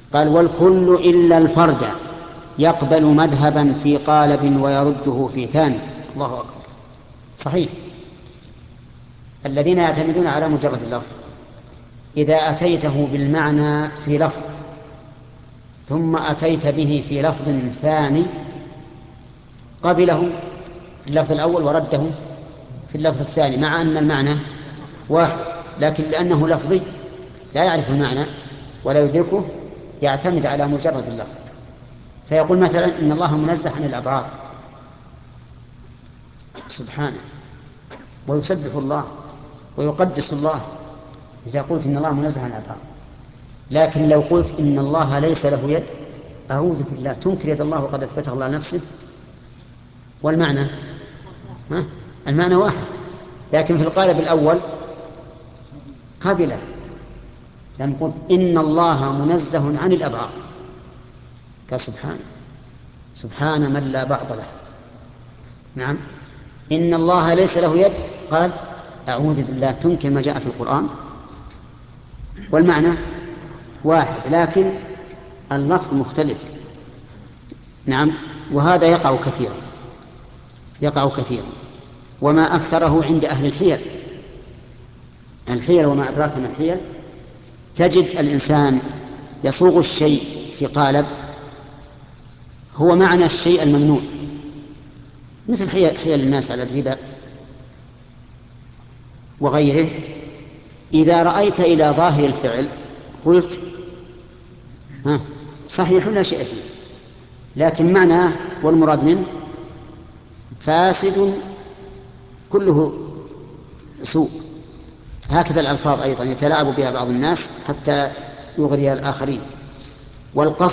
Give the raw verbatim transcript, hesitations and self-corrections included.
قال والكل إلا الفرد يقبل مذهبا في قالب ويرده في ثاني. الله أكبر. صحيح. الذين يعتمدون على مجرد اللفظ إذا أتيته بالمعنى في لفظ ثم أتيت به في لفظ ثاني قبله في اللفظ الأول ورده في اللفظ الثاني مع أن المعنى واحد، لكن لأنه لفظي لا يعرف المعنى ولا يدركه يعتمد على مجرد اللفظ. فيقول مثلا إن الله منزه عن الأبعاد سبحانه، ويسبح الله ويقدس الله إذا قلت إن الله منزه عن الأبعاد. لكن لو قلت إن الله ليس له يد أعوذ بالله، تنكر يد الله وقد أثبته الله نفسه، والمعنى ها؟ المعنى واحد. لكن في القالب الأول قبله، لم قلت إن الله منزه عن الأبعاد قال سبحانه، سبحان من لا بعض له. نعم. إن الله ليس له يد قال أعوذ بالله، تنكر ما جاء في القرآن والمعنى واحد لكن اللفظ مختلف. نعم. وهذا يقع كثيرا، يقع كثيرا، وما أكثره عند أهل الحيل. الحيل وما أدراك ما الحيل، تجد الإنسان يصوغ الشيء في قالب هو معنى الشيء الممنوع، مثل حيل, حيل الناس على الربا وغيره. إذا رأيت إلى ظاهر الفعل قلت ها صحيح لا شيء فيه، لكن معناه والمراد منه فاسد كله سوء. هكذا الألفاظ أيضا يتلاعب بها بعض الناس حتى يغري الآخرين. والقصد